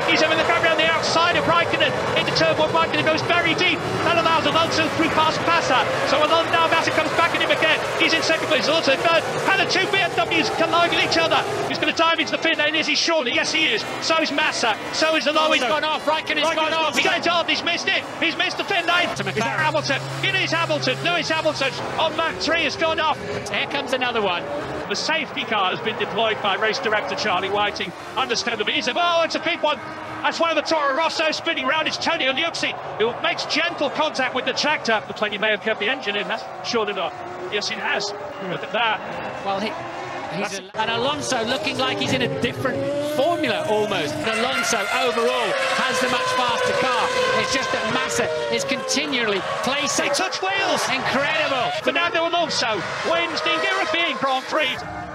He's having the grab around the outside of Raikkonen into turn one. Raikkonen goes very deep. That allows Alonso through past Massa. So Alonso now Massa comes back at him again. He's in second place. Alonso third. And the two BMWs collide with each other. He's going to dive into the pit lane. Is he surely? Yes, he is. So is Massa. So is Alonso. He's gone off. Raikkonen's gone off. He's going off. He's missed it. He's missed the pit lane. To Is that Hamilton? It is Hamilton. Lewis Hamilton on lap 3 has gone off. Here comes another one. The safety car has been deployed by race director Charlie Whiting. Understandably, he said, "Oh, it's a big one." That's one of the Toro Rosso spinning round. It's Tony Liuzzi who makes gentle contact with the tractor. Looks like he may have kept the engine in. That's surely not. Yes, it has. Look at that. Well, and Alonso looking like he's in a different formula almost. Alonso overall has the much faster car. It's just that Massa is continually placing. They touch wheels. Incredible. Fernando Alonso wins the European Grand Prix.